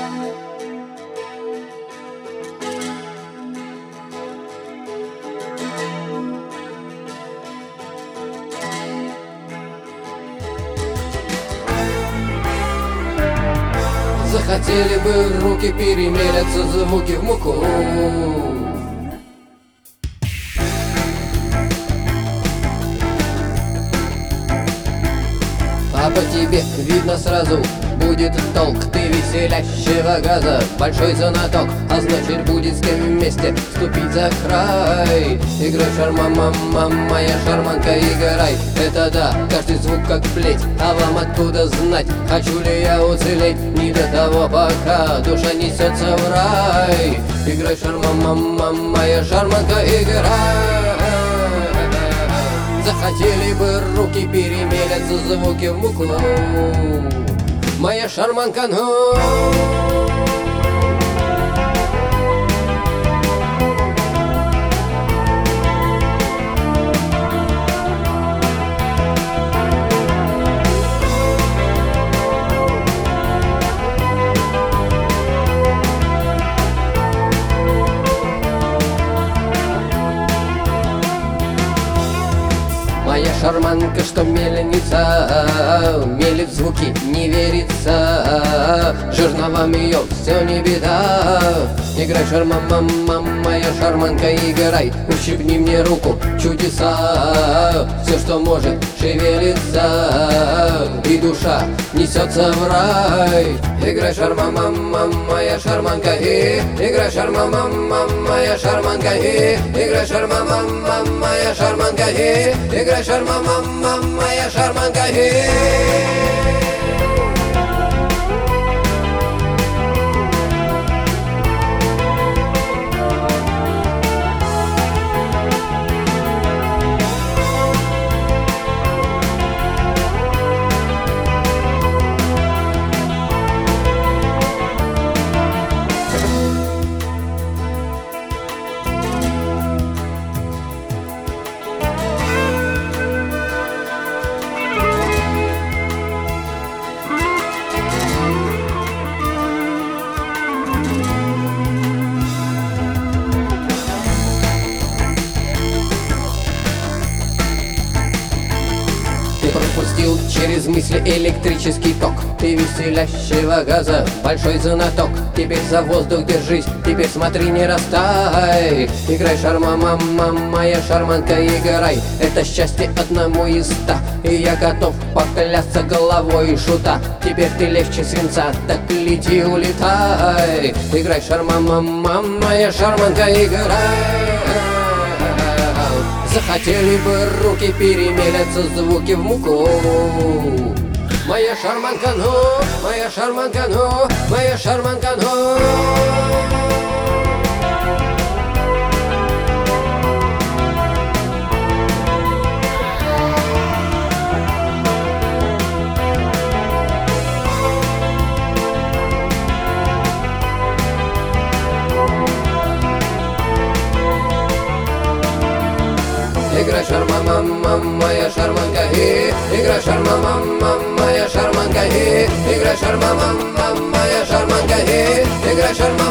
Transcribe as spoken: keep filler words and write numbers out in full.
Захотели бы руки перемерятся, звуки в муку. А по тебе видно сразу будет толк. Ты веселящего газа, большой знаток, а значит будет с кем вместе ступить за край. Играй шарма, мама, моя шарманка, играй. Это да, каждый звук как плеть, а вам откуда знать, хочу ли я уцелеть? Не до того пока душа несется в рай. Играй шарма, мама, моя шарманка, играй. Захотели бы руки перемерятся, звуки в муку. Моя шарманка, ну. Моя шарманка, что мельница, мелит звуки, не верится. Жерновам ее все не беда. Играй шарма, мама, моя шарманка, играй. Ущипни мне руку, чудеса. Все, что может, шевелится, и душа несется в рай. Играй шарма, мама, моя шарманка, и играй шарма, мама, моя шарманка, и играй шарма, мама, моя шарманка, и играй шарма, мама, моя шарманка, и пропустил через мысли электрический ток. Ты веселящего газа, большой знаток. Теперь за воздух держись, теперь смотри, не растай. Играй шарма, мама, моя шарманка, играй. Это счастье одному из ста, и я готов поклясться головой шута. Теперь ты легче свинца, так лети, улетай. Играй шарма, мама, моя шарманка, играй. Захотели бы руки перемерятся, звуки в муку. Моя шарманка, ну, моя шарманка, ну, моя шарманка, ну. Играй шарма, мама, моя шарманка, и играй шарма, мама, моя шарманка, и играй шарма, мама, моя шарманка, и играй шарма.